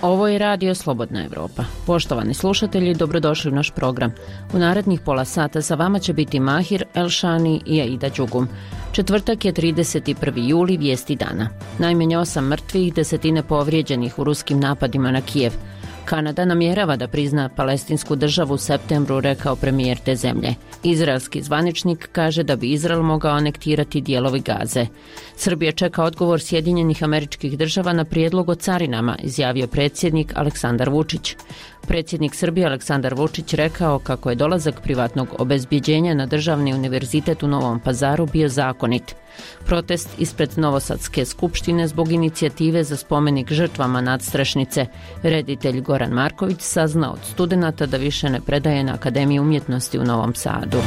Ovo je Radio Slobodna Evropa. Poštovani slušatelji, dobrodošli u naš program. U narednih pola sata sa vama će biti Mahir Elšani i Aida Đugum. Četvrtak je 31. juli, vijesti dana. Najmanje 8 mrtvih, desetine povrijeđenih u ruskim napadima na Kijev. Kanada namjerava da prizna palestinsku državu u septembru, rekao premijer te zemlje. Izraelski zvaničnik kaže da bi Izrael mogao anektirati dijelovi Gaze. Srbija čeka odgovor Sjedinjenih Američkih Država na prijedlog o carinama, izjavio predsjednik Aleksandar Vučić. Predsjednik Srbije Aleksandar Vučić rekao kako je dolazak privatnog obezbjeđenja na Državni univerzitet u Novom Pazaru bio zakonit. Protest ispred Novosadske skupštine zbog inicijative za spomenik žrtvama nadstrešnice. Reditelj Goran Marković saznao od studenata da više ne predaje na Akademiji umjetnosti u Novom Sadu.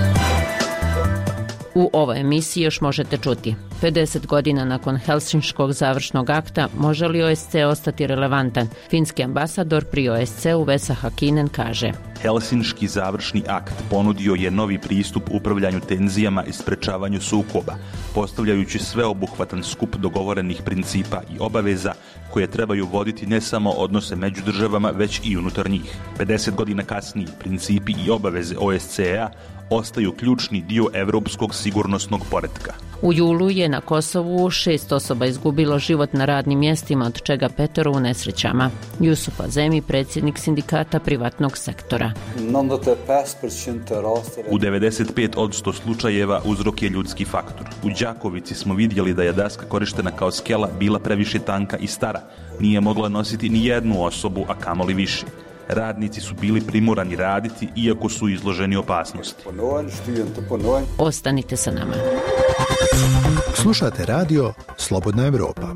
U ovoj emisiji još možete čuti: 50 godina nakon Helsinškog završnog akta, može li OSCE ostati relevantan? Finski ambasador pri OSCE-u Vesa Hakinen kaže: Helsinški završni akt ponudio je novi pristup upravljanju tenzijama i sprečavanju sukoba, postavljajući sveobuhvatan skup dogovorenih principa i obaveza koje trebaju voditi ne samo odnose među državama, već i unutar njih. 50 godina kasnije, principi i obaveze OSCE-a ostaju ključni dio evropskog sigurnosnog poretka. U julu je na Kosovu 6 osoba izgubilo život na radnim mjestima, od čega 5 u nesrećama. Jusuf Azemi, predsjednik sindikata privatnog sektora. U 95% slučajeva uzrok je ljudski faktor. U Đakovici smo vidjeli da je daska korištena kao skela bila previše tanka i stara. Nije mogla nositi ni jednu osobu, a kamoli više. Radnici su bili primorani raditi iako su izloženi opasnosti. Ostanite sa nama. Slušate radio Slobodna Evropa.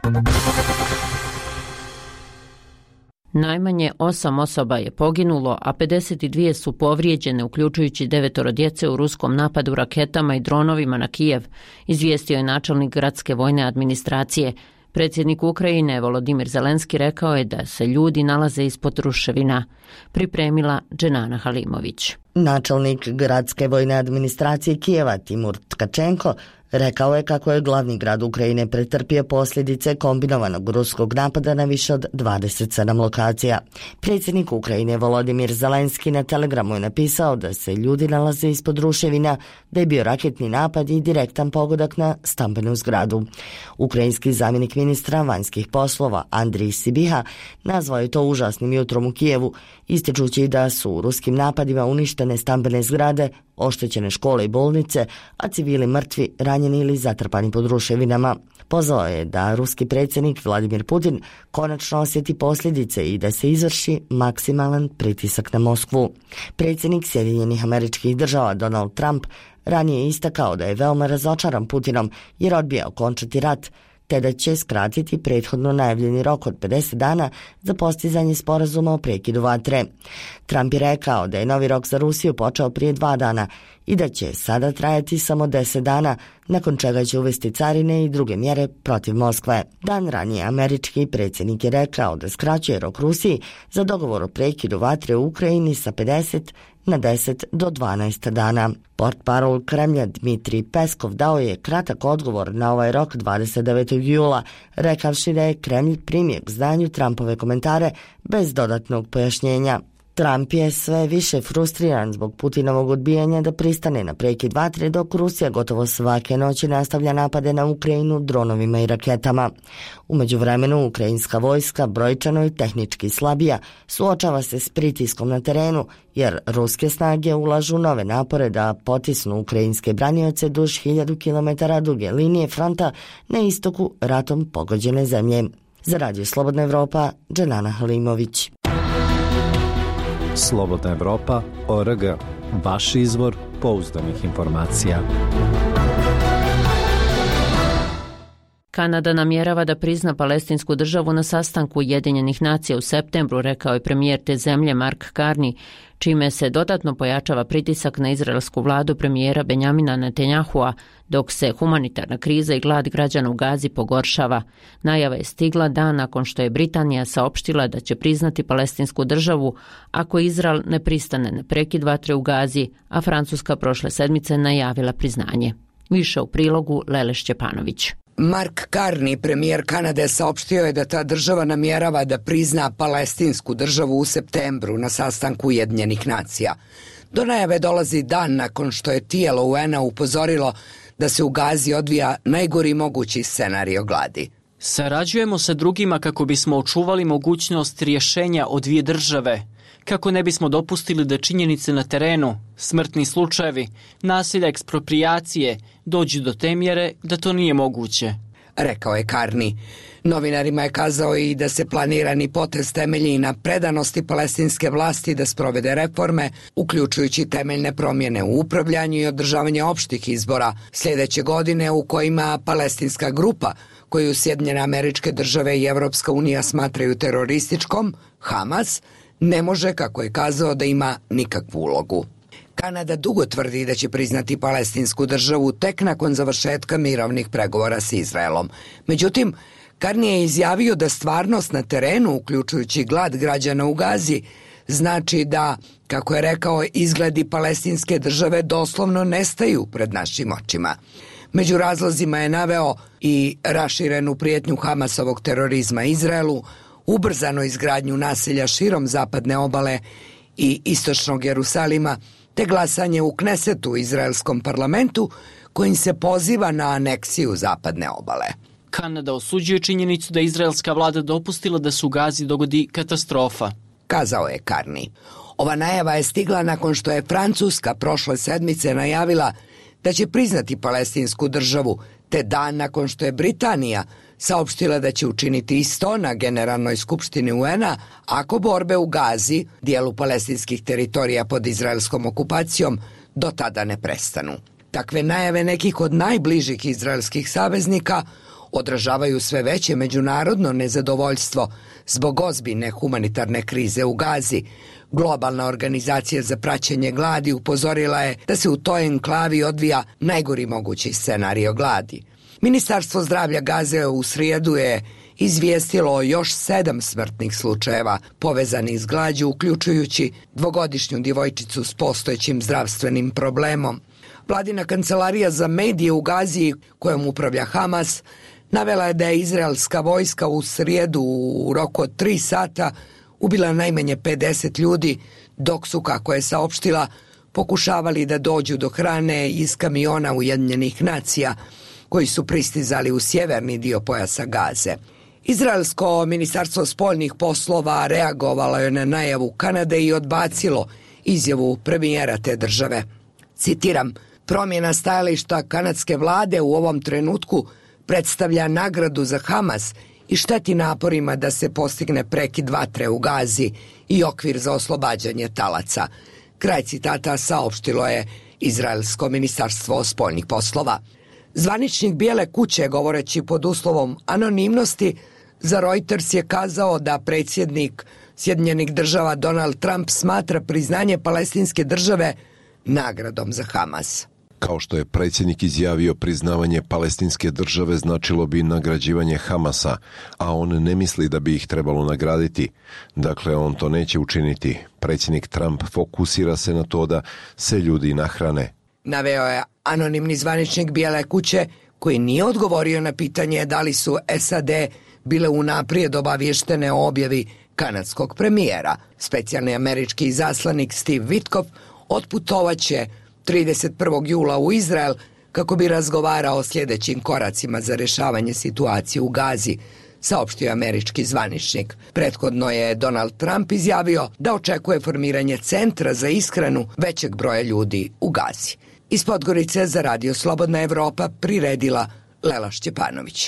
Najmanje 8 osoba je poginulo, a 52 su povrijeđene, uključujući 9 djece u ruskom napadu raketama i dronovima na Kijev, izvijestio je načelnik gradske vojne administracije. Predsjednik Ukrajine Volodimir Zelenski rekao je da se ljudi nalaze ispod ruševina. Pripremila Dženana Halimović. Načelnik gradske vojne administracije Kijeva Timur Tkačenko rekao je kako je glavni grad Ukrajine pretrpio posljedice kombinovanog ruskog napada na više od 27 lokacija. Predsjednik Ukrajine Volodimir Zelenski na Telegramu je napisao da se ljudi nalaze ispod ruševina, da je bio raketni napad i direktan pogodak na stambenu zgradu. Ukrajinski zamjenik ministra vanjskih poslova Andrij Sibiha nazvao je to užasnim jutrom u Kijevu, ističući da su u ruskim napadima uništene stambene zgrade, oštećene škole i bolnice, a civili mrtvi, ranjeni ili zatrpani pod ruševinama. Pozvao je da ruski predsjednik Vladimir Putin konačno osjeti posljedice i da se izvrši maksimalan pritisak na Moskvu. Predsjednik Sjedinjenih Američkih Država Donald Trump ranije je istakao da je veoma razočaran Putinom jer odbija okončati rat, te da će skratiti prethodno najavljeni rok od 50 dana za postizanje sporazuma o prekidu vatre. Trump je rekao da je novi rok za Rusiju počeo prije 2 dana i da će sada trajati samo 10 dana, nakon čega će uvesti carine i druge mjere protiv Moskve. Dan ranije američki predsjednik je rekao da skraćuje rok Rusiji za dogovor o prekidu vatre u Ukrajini sa 50 na 10 do 12 dana. Portparol Kremlja Dmitrij Peskov dao je kratak odgovor na ovaj rok 29. jula, rekavši da je Kremlj primio k znanju Trumpove komentare bez dodatnog pojašnjenja. Trump je sve više frustriran zbog Putinovog odbijanja da pristane na prekid vatre, dok Rusija gotovo svake noći nastavlja napade na Ukrajinu dronovima i raketama. U međuvremenu ukrajinska vojska, brojčano i tehnički slabija, suočava se s pritiskom na terenu, jer ruske snage ulažu nove napore da potisnu ukrajinske branioce duž 1000 km duge linije fronta na istoku ratom pogođene zemlje. Za Radio Slobodna Evropa, Dženana Halimović. Slobodna Evropa.org, vaš izvor pouzdanih informacija. Kanada namjerava da prizna palestinsku državu na sastanku Ujedinjenih nacija u septembru, rekao je premijer te zemlje Mark Carney, čime se dodatno pojačava pritisak na izraelsku vladu premijera Benjamina Netanjahua, dok se humanitarna kriza i glad građana u Gazi pogoršava. Najava je stigla dan nakon što je Britanija saopštila da će priznati palestinsku državu ako Izrael ne pristane na prekid vatre u Gazi, a Francuska prošle sedmice najavila priznanje. Više u prilogu Lele Šćepanović. Mark Carney, premijer Kanade, saopštio je da ta država namjerava da prizna palestinsku državu u septembru na sastanku Ujedinjenih nacija. Do najave dolazi dan nakon što je tijelo UN-a upozorilo da se u Gazi odvija najgori mogući scenario gladi. Sarađujemo sa drugima kako bismo očuvali mogućnost rješenja o dvije države, kako ne bismo dopustili da činjenice na terenu, smrtni slučajevi, nasilja, eksproprijacije dođu do te mjere da to nije moguće, rekao je Carney. Novinarima je kazao i da se planirani potez temelji na predanosti palestinske vlasti da sprovede reforme, uključujući temeljne promjene u upravljanju i održavanje opštih izbora sljedeće godine, u kojima palestinska grupa, koju Sjedinjene Američke Države i Evropska unija smatraju terorističkom, Hamas, ne može, kako je kazao, da ima nikakvu ulogu. Kanada dugo tvrdi da će priznati palestinsku državu tek nakon završetka mirovnih pregovora s Izraelom. Međutim, Carney je izjavio da stvarnost na terenu, uključujući glad građana u Gazi, znači da, kako je rekao, izgledi palestinske države doslovno nestaju pred našim očima. Među razlozima je naveo i raširenu prijetnju Hamasovog terorizma Izraelu, ubrzano izgradnju naselja širom zapadne obale i istočnog Jerusalima, te glasanje u Knesetu, u izraelskom parlamentu, kojim se poziva na aneksiju zapadne obale. Kanada osuđuje činjenicu da izraelska vlada dopustila da se u Gazi dogodi katastrofa, kazao je Carney. Ova najava je stigla nakon što je Francuska prošle sedmice najavila da će priznati palestinsku državu, te dan nakon što je Britanija saopštila da će učiniti isto na Generalnoj skupštini UN-a ako borbe u Gazi, dijelu palestinskih teritorija pod izraelskom okupacijom, do tada ne prestanu. Takve najave nekih od najbližih izraelskih saveznika odražavaju sve veće međunarodno nezadovoljstvo zbog ozbiljne humanitarne krize u Gazi. Globalna organizacija za praćenje gladi upozorila je da se u toj enklavi odvija najgori mogući scenario gladi. Ministarstvo zdravlja Gaze u srijedu je izvijestilo o još 7 smrtnih slučajeva povezanih s glađu, uključujući 2-godišnju djevojčicu s postojećim zdravstvenim problemom. Vladina kancelarija za medije u Gazi, kojom upravlja Hamas, navela je da je izraelska vojska u srijedu u roku od 3 sata ubila najmanje 50 ljudi, dok su, kako je saopštila, pokušavali da dođu do hrane iz kamiona Ujedinjenih nacija koji su pristizali u sjeverni dio pojasa Gaze. Izraelsko ministarstvo spoljnih poslova reagovalo je na najavu Kanade i odbacilo izjavu premijera te države. Citiram, promjena stajališta kanadske vlade u ovom trenutku predstavlja nagradu za Hamas i šteti naporima da se postigne prekid vatre u Gazi i okvir za oslobađanje talaca. Kraj citata saopštilo je Izraelsko ministarstvo spoljnih poslova. Zvaničnik Bijele kuće, govoreći pod uslovom anonimnosti, za Reuters je kazao da predsjednik Sjedinjenih država Donald Trump smatra priznanje palestinske države nagradom za Hamas. Kao što je predsjednik izjavio, priznavanje palestinske države značilo bi nagrađivanje Hamasa, a on ne misli da bi ih trebalo nagraditi. Dakle, on to neće učiniti. Predsjednik Trump fokusira se na to da se ljudi nahrane. Naveo je anonimni zvaničnik Bijele kuće, koji nije odgovorio na pitanje da li su SAD bile unaprijed obavještene o objavi kanadskog premijera. Specijalni američki izaslanik Steve Witkoff otputovaće 31. jula u Izrael kako bi razgovarao o sljedećim koracima za rješavanje situacije u Gazi, saopštio američki zvaničnik. Prethodno je Donald Trump izjavio da očekuje formiranje centra za ishranu većeg broja ljudi u Gazi. Iz Podgorice za Radio Slobodna Evropa priredila Lela Šćepanović.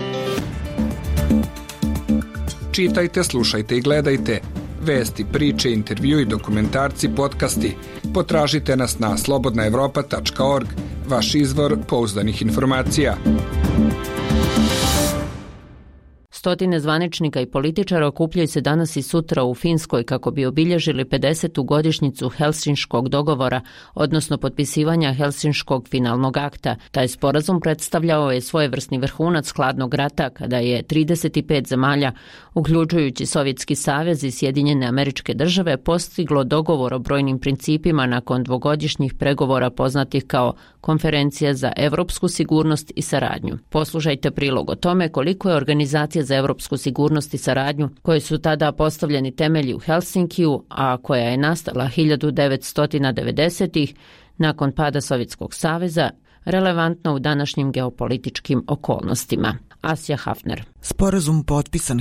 Čitajte, slušajte i gledajte vesti, priče, intervju i dokumentarci, podcasti. Potražite nas na slobodnaevropa.org, vaš izvor pouzdanih informacija. Stotine zvaničnika i političara okupljaju se danas i sutra u Finskoj kako bi obilježili 50. godišnjicu Helsinškog dogovora, odnosno potpisivanja Helsinškog finalnog akta. Taj sporazum predstavljao je svojevrsni vrhunac hladnog rata kada je 35 zemalja, uključujući Sovjetski savez i Sjedinjene Američke Države, postiglo dogovor o brojnim principima nakon dvogodišnjih pregovora poznatih kao Konferencija za europsku sigurnost i saradnju. Poslušajte prilog o tome koliko je Organizacija za europsku sigurnost i saradnju, koje su tada postavljeni temelji u Helsinkiju, a koja je nastala 1990-ih nakon pada Sovjetskog saveza, relevantna u današnjim geopolitičkim okolnostima. Asja Hafner. Sporazum potpisan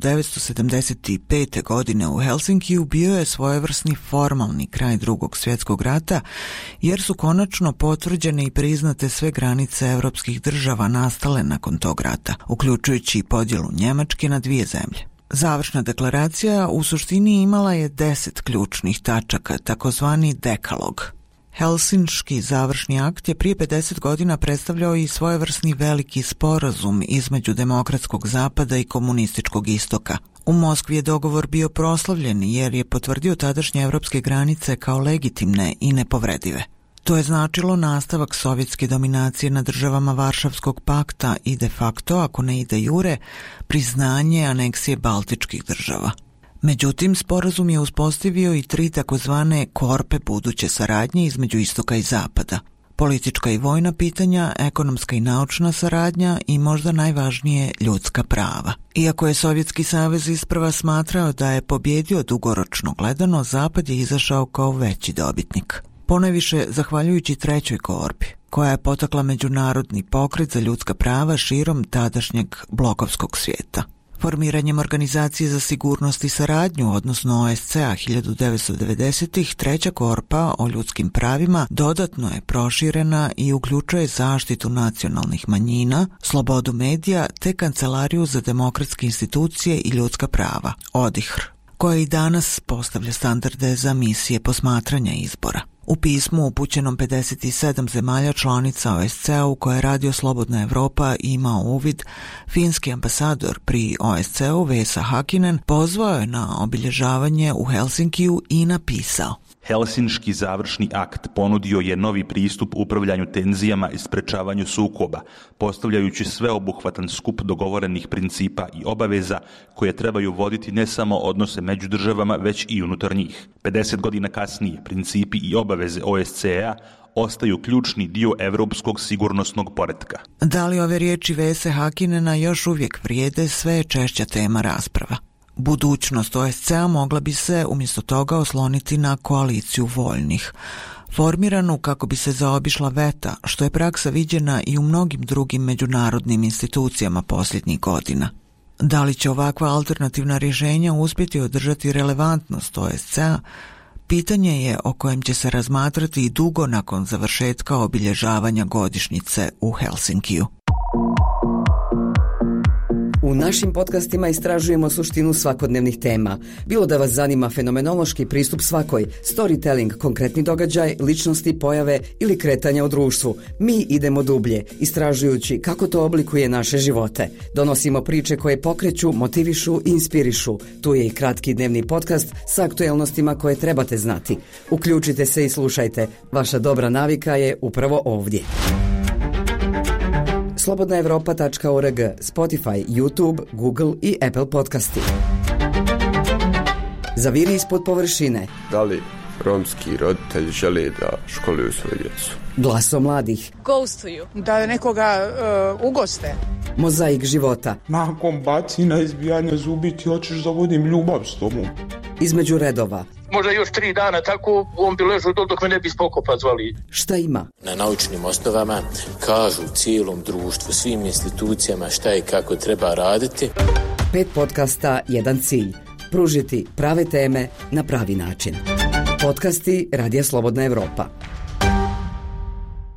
1975. godine u Helsinkiju bio je svojevrsni formalni kraj Drugog svjetskog rata, jer su konačno potvrđene i priznate sve granice europskih država nastale nakon tog rata, uključujući i podjelu Njemačke na dvije zemlje. Završna deklaracija u suštini imala je 10 ključnih tačaka, takozvani dekalog. Helsinški završni akt je prije 50 godina predstavljao i svojevrsni veliki sporazum između demokratskog zapada i komunističkog istoka. U Moskvi je dogovor bio proslavljen jer je potvrdio tadašnje evropske granice kao legitimne i nepovredive. To je značilo nastavak sovjetske dominacije nad državama Varšavskog pakta i de facto, ako ne i de jure, priznanje aneksije baltičkih država. Međutim, sporazum je uspostavio i 3 takozvane korpe buduće saradnje između istoka i zapada. Politička i vojna pitanja, ekonomska i naučna saradnja i možda najvažnije ljudska prava. Iako je Sovjetski savez isprva smatrao da je pobjedio dugoročno gledano, Zapad je izašao kao veći dobitnik. Ponajviše zahvaljujući 3. korpi, koja je potakla međunarodni pokret za ljudska prava širom tadašnjeg blokovskog svijeta. Formiranjem Organizacije za sigurnost i saradnju, odnosno OSCE-a 1990-ih, 3. korpa o ljudskim pravima dodatno je proširena i uključuje zaštitu nacionalnih manjina, slobodu medija te Kancelariju za demokratske institucije i ljudska prava, ODIHR, koja i danas postavlja standarde za misije posmatranja izbora. U pismu upućenom 57 zemalja članica OSCE-a u koje je radio Slobodna Evropa i imao uvid, finski ambasador pri OSCE-u Vesa Hakinen pozvao je na obilježavanje u Helsinkiju i napisao: Helsinški završni akt ponudio je novi pristup upravljanju tenzijama i sprečavanju sukoba, postavljajući sveobuhvatan skup dogovorenih principa i obaveza koje trebaju voditi ne samo odnose među državama, već i unutar njih. 50 godina kasnije, principi i obaveze OSCE-a ostaju ključni dio evropskog sigurnosnog poretka. Da li ove riječi Vese Hakinena još uvijek vrijede, sve je češća tema rasprava. Budućnost OSCE-a mogla bi se umjesto toga osloniti na koaliciju voljnih, formiranu kako bi se zaobišla veta, što je praksa viđena i u mnogim drugim međunarodnim institucijama posljednjih godina. Da li će ovakva alternativna rješenja uspjeti održati relevantnost OSCE-a, pitanje je o kojem će se razmatrati i dugo nakon završetka obilježavanja godišnjice u Helsinkiju. U našim podcastima istražujemo suštinu svakodnevnih tema. Bilo da vas zanima fenomenološki pristup svakoj, storytelling, konkretni događaj, ličnosti, pojave ili kretanja u društvu. Mi idemo dublje, istražujući kako to oblikuje naše živote. Donosimo priče koje pokreću, motivišu i inspirišu. Tu je i kratki dnevni podcast sa aktuelnostima koje trebate znati. Uključite se i slušajte. Vaša dobra navika je upravo ovdje. slobodnaevropa.org, Spotify, YouTube, Google i Apple podcasti. Zaviri ispod površine. Da li romski roditelji žele da školuju svoju djecu? Glaso mladih. Ghostuju. Da nekoga ugoste. Mozaik života. Nakon bacina, izbijanja zubi ti hoćeš da vodim ljubav s tobom. Između redova. Možda još 3 dana tako on bi ležao dok me ne bi spokopa zvali. Šta ima? Na naučnim osnovama kažu cijelom društvu, svim institucijama šta i kako treba raditi. 5 podcasta, 1 cilj. Pružiti prave teme na pravi način. Podcasti Radija Slobodna Evropa.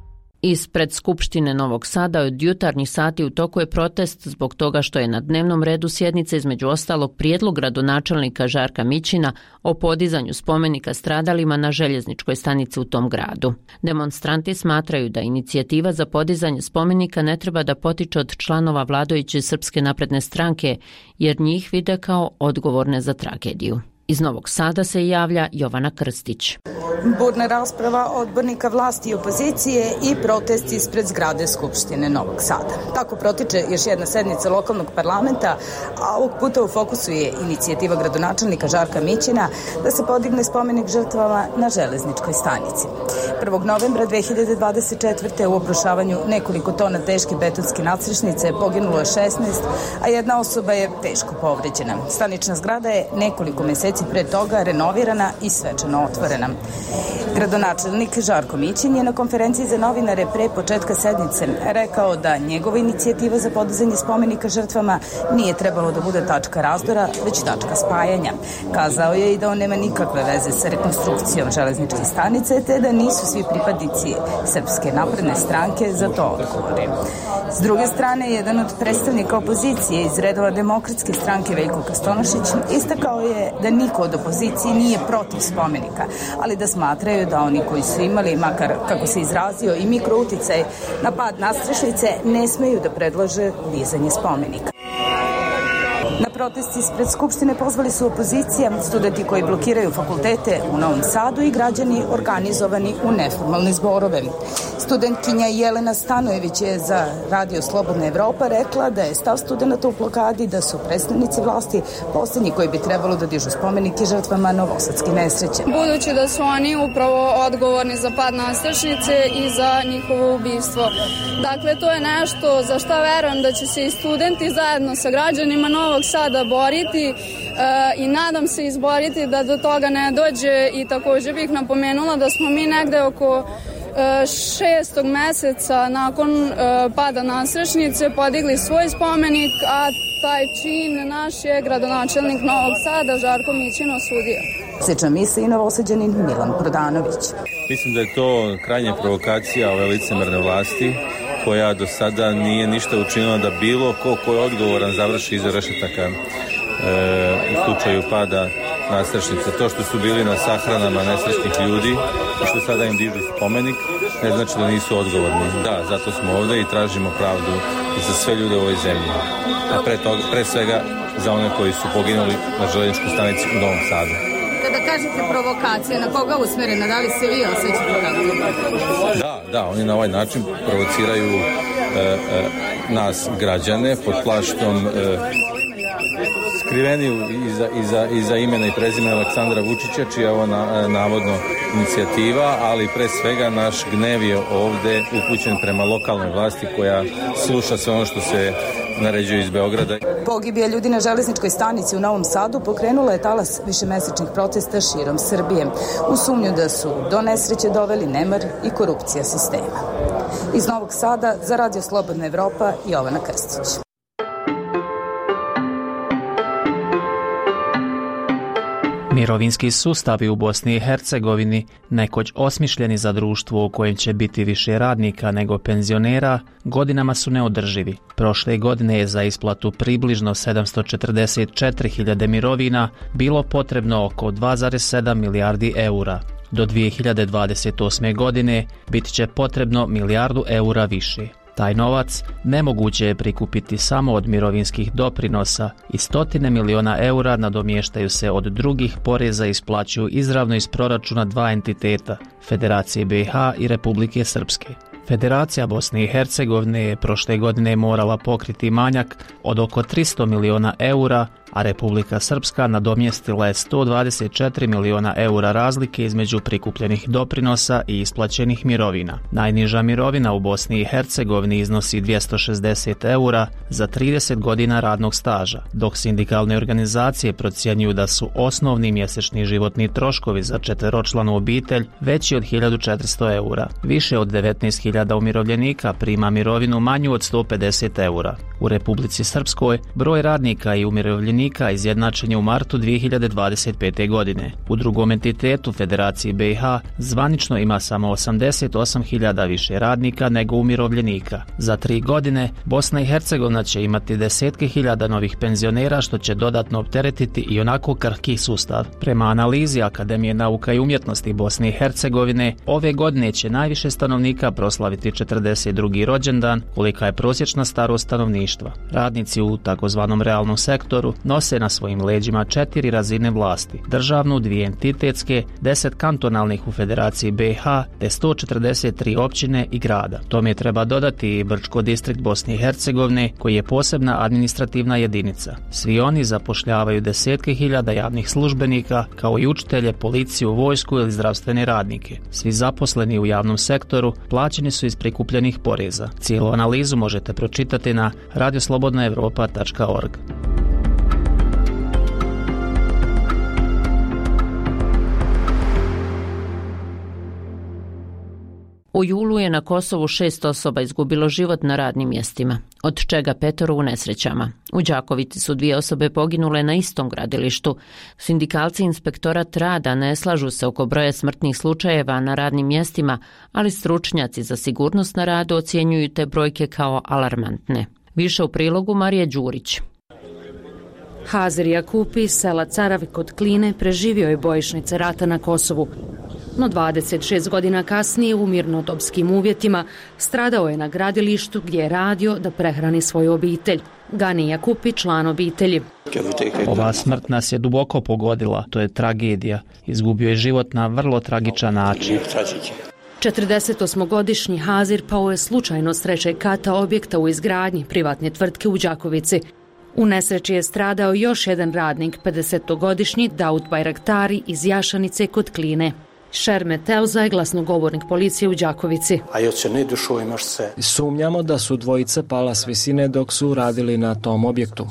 Ispred Skupštine Novog Sada od jutarnjih sati u toku je protest zbog toga što je na dnevnom redu sjednice između ostalog prijedlog gradonačelnika Žarka Mićina o podizanju spomenika stradalima na željezničkoj stanici u tom gradu. Demonstranti smatraju da inicijativa za podizanje spomenika ne treba da potiče od članova vladajuće Srpske napredne stranke, jer njih vide kao odgovorne za tragediju. Iz Novog Sada se javlja Jovana Krstić. Burna rasprava odbornika vlasti i opozicije i protest ispred zgrade Skupštine Novog Sada. Tako protiče još jedna sednica lokalnog parlamenta, a ovog puta u fokusu je inicijativa gradonačelnika Žarka Mićina da se podigne spomenik žrtvama na železničkoj stanici. 1. novembra 2024. u obrušavanju nekoliko tona teške betonske nadstrešnice poginulo je 16, a jedna osoba je teško povređena. Stanična zgrada je nekoliko meseci pre toga renovirana i svečano otvorena. Gradonačelnik Žarko Mićin je na konferenciji za novinare pre početka sednice rekao da njegova inicijativa za podizanje spomenika žrtvama nije trebalo da bude tačka razdora, već tačka spajanja. Kazao je i da on nema nikakve veze sa rekonstrukcijom železničke stanice, te da nisu svi pripadnici Srpske napredne stranke za to odgovorni. S druge strane, jedan od predstavnika opozicije iz redova Demokratske stranke Veljko Kastonošić istakao je da niko od opozicije nije protiv spomenika, ali da smatraju da oni koji su imali, makar kako se izrazio, i mikrouticaj na pad nadstrešnice, ne smeju da predlože dizanje spomenika. Na protest ispred Skupštine pozvali su opozicija, studenti koji blokiraju fakultete u Novom Sadu i građani organizovani u neformalne zborove. Studentkinja Jelena Stanojević je za Radio Slobodna Evropa rekla da je stav studenta u blokadi da su predstavnici vlasti posljednji koji bi trebalo da dižu spomenike žrtvama novosadske nesreće. Budući da su oni upravo odgovorni za pad nadstrešnice i za njihovo ubistvo. Dakle, to je nešto za što verujem da će se i studenti zajedno sa građanima Novog Sada boriti i nadam se izboriti da do toga ne dođe. I također bih napomenula da smo mi negde oko 6. meseca nakon pada nadstrešnice podigli svoj spomenik, a taj čin naš je gradonačelnik Novog Sada Žarko Mićin osudio. Slična misli i Novosađanin Milan Prodanović. Mislim da je to krajnja provokacija ove licemerne vlasti koja do sada nije ništa učinila da bilo ko je odgovoran završi iza rešetaka u slučaju pada nadstrešnice. To što su bili na sahranama nesrećnih ljudi i što sada im dižu spomenik ne znači da nisu odgovorni. Da, zato smo ovde i tražimo pravdu za sve ljude u ovoj zemlji. A pre svega za one koji su poginuli na železničkoj stanici u Novom Sadu. Kada kažete provokacija, na koga usmerena? Da li se vi osjećate kako? Da, oni na ovaj način provociraju nas građane pod plaštom skriveni iza imena i prezimena Aleksandra Vučića, čija je ovo navodno inicijativa, ali pre svega naš gnev je ovde upućen prema lokalnoj vlasti koja sluša sve ono što se naređuje iz Beograda. Pogibija ljudi na železničkoj stanici u Novom Sadu pokrenula je talas višemesečnih protesta širom Srbije, u sumnju da su do nesreće doveli nemar i korupcija sistema. Iz Novog Sada za Radio Slobodna Evropa, Jovana Krstić. Mirovinski sustavi u Bosni i Hercegovini, nekoć osmišljeni za društvo u kojem će biti više radnika nego penzionera, godinama su neodrživi. Prošle godine je za isplatu približno 744.000 mirovina bilo potrebno oko 2,7 milijardi eura. Do 2028. godine bit će potrebno milijardu eura više. Taj novac nemoguće je prikupiti samo od mirovinskih doprinosa i 100 miliona eura nadomještaju se od drugih poreza i isplaćuju izravno iz proračuna dva entiteta, Federacije BiH i Republike Srpske. Federacija Bosne i Hercegovine je prošle godine morala pokriti manjak od oko 300 miliona eura, a Republika Srpska nadomjestila je 124 miliona eura razlike između prikupljenih doprinosa i isplaćenih mirovina. Najniža mirovina u Bosni i Hercegovini iznosi 260 eura za 30 godina radnog staža, dok sindikalne organizacije procjenjuju da su osnovni mjesečni životni troškovi za četveročlanu obitelj veći od 1400 eura. Više od 19.000 umirovljenika prima mirovinu manju od 150 eura. U Republici Srpskoj broj radnika i umirovljenika umirovljenika izjednačen je u martu 2025. godine. U drugom entitetu Federacije BiH zvanično ima samo 88.000 više radnika nego umirovljenika. Za 3 godine Bosna i Hercegovina će imati desetke hiljada novih penzionera, što će dodatno opteretiti i onako krhki sustav. Prema analizi Akademije nauka i umjetnosti Bosne i Hercegovine, ove godine će najviše stanovnika proslaviti 42. rođendan, kolika je prosječna starost stanovništva. Radnici u takozvanom realnom sektoru nose na svojim leđima 4 razine vlasti: državnu, 2 entitetske, 10 kantonalnih u Federaciji BiH te 143 općine i grada. Tome treba dodati i Brčko distrikt Bosne i Hercegovine, koji je posebna administrativna jedinica. Svi oni zapošljavaju desetke hiljada javnih službenika, kao i učitelje, policiju, vojsku ili zdravstvene radnike. Svi zaposleni u javnom sektoru plaćeni su iz prikupljenih poreza. Cijelu analizu možete pročitati na radioslobodnaevropa.org. U julu je na Kosovu 6 osoba izgubilo život na radnim mjestima, od čega 5 u nesrećama. U Đakovici su 2 osobe poginule na istom gradilištu. Sindikalci Inspektorat rada ne slažu se oko broja smrtnih slučajeva na radnim mjestima, ali stručnjaci za sigurnost na radu ocjenjuju te brojke kao alarmantne. Više u prilogu Marije Đurić. Hazir Jakupi iz sela Caravi kod Kline preživio je bojišnice rata na Kosovu. No 26 godina kasnije u mirnodopskim uvjetima stradao je na gradilištu gdje je radio da prehrani svoju obitelj. Gani Jakupi, član obitelji. Ova smrt nas je duboko pogodila, to je tragedija. Izgubio je život na vrlo tragičan način. 48-godišnji Hazir pao je slučajno s 3. kata objekta u izgradnji privatne tvrtke u Đakovici. U nesreći je stradao još jedan radnik, 50-godišnji Daud Bajraktari iz Jašanice kod Kline. Šerme Teuza je glasnogovornik policije u Đakovici. Sumnjamo da su dvojice pala s visine dok su radili na tom objektu.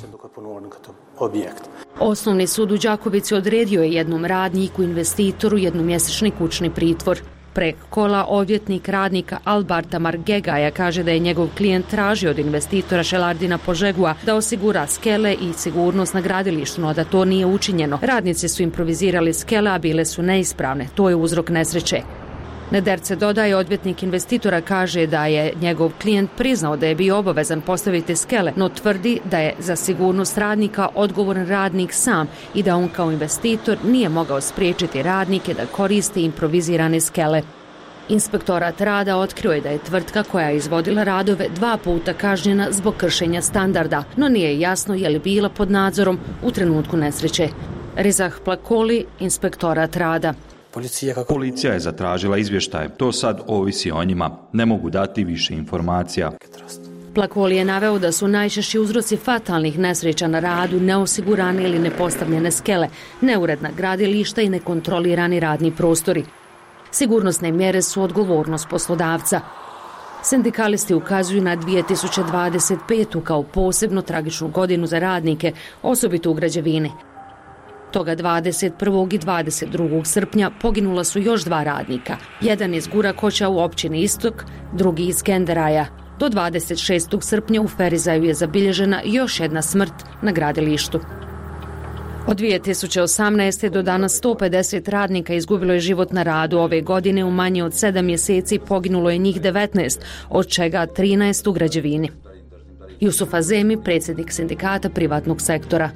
Osnovni sud u Đakovici odredio je jednom radniku, investitoru, jednomjesečni kućni pritvor. Prek kola odvjetnik radnika Albarta Margegaja kaže da je njegov klijent tražio od investitora Šelardina Požegua da osigura skele i sigurnost na gradilištu, no da to nije učinjeno. Radnici su improvizirali skele, a bile su neispravne. To je uzrok nesreće. Nederce dodaje, odvjetnik investitora kaže da je njegov klijent priznao da je bio obavezan postaviti skele, no tvrdi da je za sigurnost radnika odgovoran radnik sam i da on kao investitor nije mogao spriječiti radnike da koriste improvizirane skele. Inspektorat rada otkrio je da je tvrtka koja je izvodila radove 2 puta kažnjena zbog kršenja standarda, no nije jasno je li bila pod nadzorom u trenutku nesreće. Rizah Plakoli, Inspektorat rada. Policija je zatražila izvještaj. To sad ovisi o njima. Ne mogu dati više informacija. Plakoli je naveo da su najčešći uzroci fatalnih nesreća na radu neosigurane ili nepostavljene skele, neuredna gradilišta i nekontrolirani radni prostori. Sigurnosne mjere su odgovornost poslodavca. Sindikalisti ukazuju na 2025. kao posebno tragičnu godinu za radnike, osobito u građevini. Toga 21. i 22. srpnja poginula su još 2 radnika. Jedan iz Gurakoća u općini Istok, drugi iz Kenderaja. Do 26. srpnja u Ferizaju je zabilježena još jedna smrt na gradilištu. Od 2018. do danas 150 radnika izgubilo je život na radu. Ove godine u manje od 7 mjeseci poginulo je njih 19, od čega 13 u građevini. Jusuf Azemi, predsjednik sindikata privatnog sektora.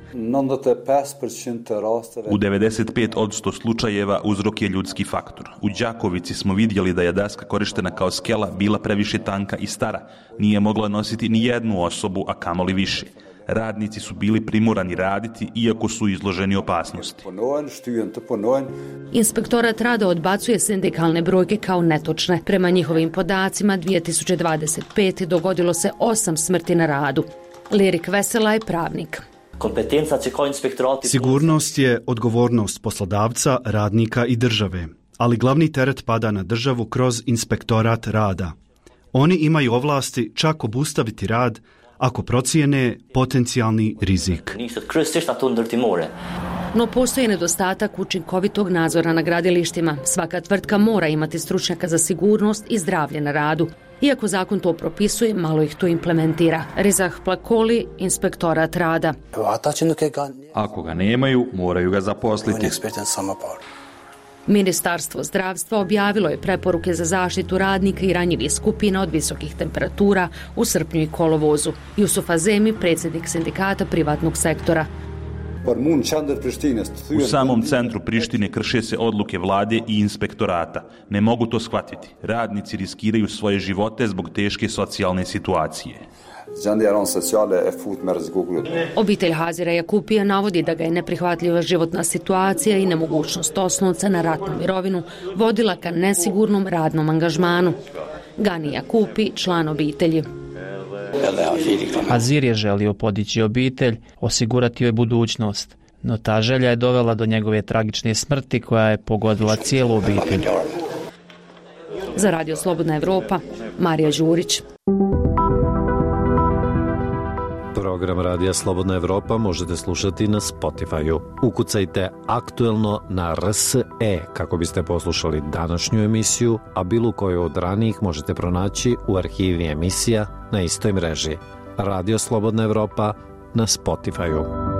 U 95% slučajeva uzrok je ljudski faktor. U Đakovici smo vidjeli da je daska korištena kao skela bila previše tanka i stara. Nije mogla nositi ni jednu osobu, a kamoli više. Radnici su bili primorani raditi iako su izloženi opasnosti. Inspektorat rada odbacuje sindikalne brojke kao netočne. Prema njihovim podacima 2025. dogodilo se 8 smrti na radu. Lirik Vesela je pravnik. Sigurnost je odgovornost poslodavca, radnika i države, ali glavni teret pada na državu kroz Inspektorat rada. Oni imaju ovlasti čak obustaviti rad ako procijene potencijalni rizik. No postoji nedostatak učinkovitog nadzora na gradilištima. Svaka tvrtka mora imati stručnjaka za sigurnost i zdravlje na radu. Iako zakon to propisuje, malo ih to implementira. Rizah Plakoli, inspektorat rada. Ako ga nemaju, moraju ga zaposliti. Ministarstvo zdravstva objavilo je preporuke za zaštitu radnika i ranjivih skupina od visokih temperatura u srpnju i kolovozu. Jusuf Azemi, predsjednik sindikata privatnog sektora. U samom centru Prištine krše se odluke vlade i inspektorata. Ne mogu to shvatiti. Radnici riskiraju svoje živote zbog teške socijalne situacije. Obitelj Hazira Jakupija navodi da ga je neprihvatljiva životna situacija i nemogućnost osnovca na ratnu mirovinu vodila ka nesigurnom radnom angažmanu. Gani Jakupi, član obitelji. Hazir je želio podići obitelj, osigurati joj budućnost, no ta želja je dovela do njegove tragične smrti koja je pogodila cijelu obitelj. Za Radio Slobodna Evropa, Marija Đurić. Program Radija Slobodna Evropa možete slušati na Spotify-u. Ukucajte aktuelno na RSE kako biste poslušali današnju emisiju, a bilo koju od ranijih možete pronaći u arhivi emisija na istoj mreži. Radio Slobodna Evropa na Spotify-u.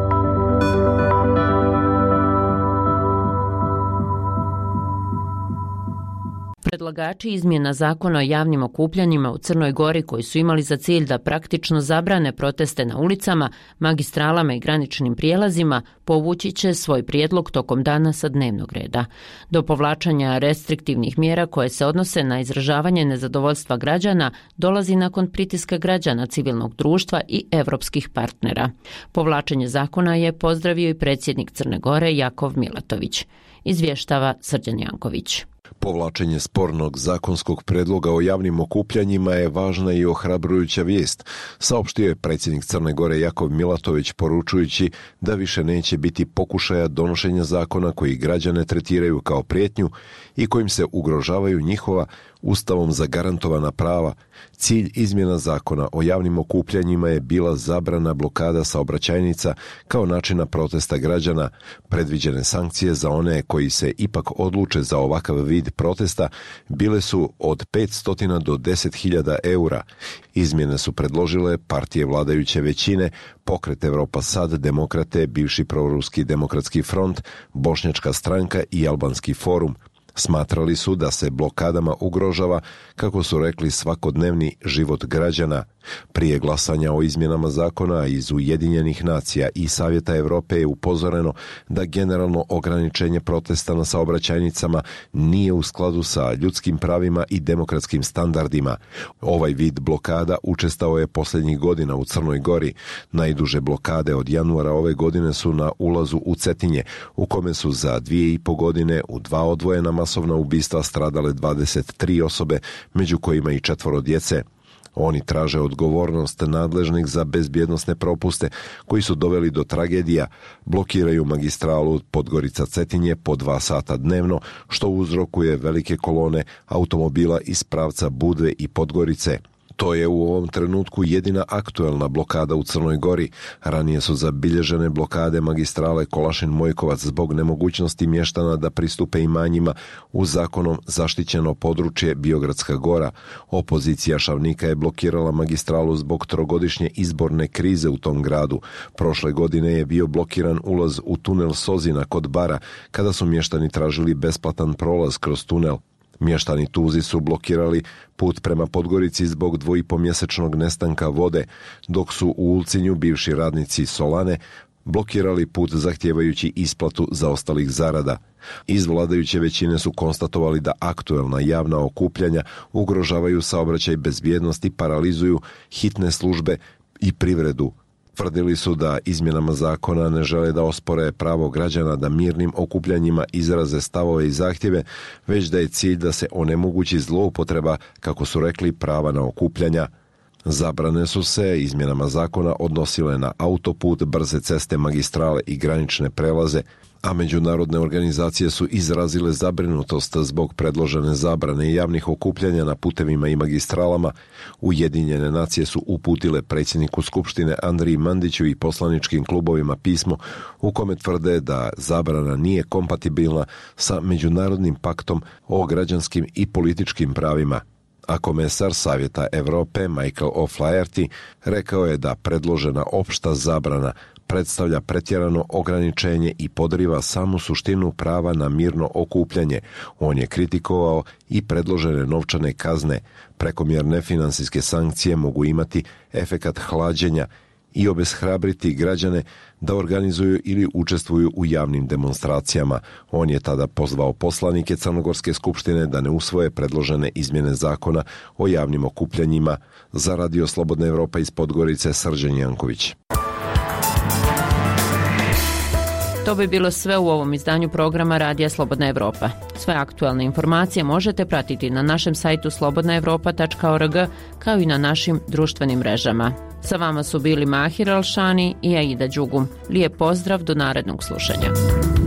Predlagači izmjena zakona o javnim okupljanjima u Crnoj Gori koji su imali za cilj da praktično zabrane proteste na ulicama, magistralama i graničnim prijelazima, povući će svoj prijedlog tokom dana sa dnevnog reda. Do povlačanja restriktivnih mjera koje se odnose na izražavanje nezadovoljstva građana dolazi nakon pritiska građana, civilnog društva i evropskih partnera. Povlačenje zakona je pozdravio i predsjednik Crne Gore Jakov Milatović. Izvještava Srđan Janković. Povlačenje spornog zakonskog predloga o javnim okupljanjima je važna i ohrabrujuća vijest, saopštio je predsjednik Crne Gore Jakov Milatović poručujući da više neće biti pokušaja donošenja zakona koji građane tretiraju kao prijetnju i kojim se ugrožavaju njihova Ustavom zagarantovana prava. Cilj izmjena zakona o javnim okupljanjima je bila zabrana blokada saobraćajnica kao načina protesta građana. Predviđene sankcije za one koji se ipak odluče za ovakav vid protesta bile su od 500 do 10.000 eura. Izmjene su predložile partije vladajuće većine, Pokret Evropa Sad, Demokrate, bivši proruski demokratski front, Bošnjačka stranka i Albanski forum. Smatrali su da se blokadama ugrožava, kako su rekli, svakodnevni život građana. Prije glasanja o izmjenama zakona iz Ujedinjenih nacija i Savjeta Europe je upozoreno da generalno ograničenje protesta na saobraćajnicama nije u skladu sa ljudskim pravima i demokratskim standardima. Ovaj vid blokada učestao je posljednjih godina u Crnoj Gori. Najduže blokade od januara ove godine su na ulazu u Cetinje, u kome su za 2,5 godine u 2 odvojena masovna ubistva stradale 23 osobe, među kojima i 4 djece. Oni traže odgovornost nadležnih za bezbjednosne propuste koji su doveli do tragedija, blokiraju magistralu Podgorica-Cetinje po 2 sata dnevno, što uzrokuje velike kolone automobila iz pravca Budve i Podgorice. To je u ovom trenutku jedina aktuelna blokada u Crnoj Gori. Ranije su zabilježene blokade magistrale Kolašin-Mojkovac zbog nemogućnosti mještana da pristupe imanjima u zakonom zaštićeno područje Biogradska Gora. Opozicija Šavnika je blokirala magistralu zbog trogodišnje izborne krize u tom gradu. Prošle godine je bio blokiran ulaz u tunel Sozina kod Bara, kada su mještani tražili besplatan prolaz kroz tunel. Mještani Tuzi su blokirali put prema Podgorici zbog 2,5-mjesečnog nestanka vode, dok su u Ulcinju bivši radnici Solane blokirali put zahtijevajući isplatu zaostalih zarada. Iz vladajuće većine su konstatovali da aktuelna javna okupljanja ugrožavaju saobraćaj, bezbjednosti, paralizuju hitne službe i privredu. Tvrdili su da izmjenama zakona ne žele da ospore pravo građana da mirnim okupljanjima izraze stavove i zahtjeve, već da je cilj da se onemogući zloupotreba, kako su rekli, prava na okupljanja. Zabrane su se izmjenama zakona odnosile na autoput, brze ceste, magistrale i granične prelaze, a međunarodne organizacije su izrazile zabrinutost zbog predložene zabrane javnih okupljanja na putevima i magistralama. Ujedinjene nacije su uputile predsjedniku Skupštine Andriji Mandiću i poslaničkim klubovima pismo u kome tvrde da zabrana nije kompatibilna sa Međunarodnim paktom o građanskim i političkim pravima. a komesar Savjeta Europe Michael O'Flaherty rekao je da predložena opšta zabrana predstavlja pretjerano ograničenje i podriva samu suštinu prava na mirno okupljanje. On je kritikovao i predložene novčane kazne. Prekomjerne finansijske sankcije mogu imati efekat hlađenja i obeshrabriti građane da organizuju ili učestvuju u javnim demonstracijama. On je tada pozvao poslanike Crnogorske skupštine da ne usvoje predložene izmjene zakona o javnim okupljanjima. Za Radio Slobodna Evropa iz Podgorice, Srđan Janković. To bi bilo sve u ovom izdanju programa Radija Slobodna Evropa. Sve aktualne informacije možete pratiti na našem sajtu slobodnaevropa.org kao i na našim društvenim mrežama. Sa vama su bili Mahir Alšani i Aida Đugum. Lijep pozdrav, do narednog slušanja.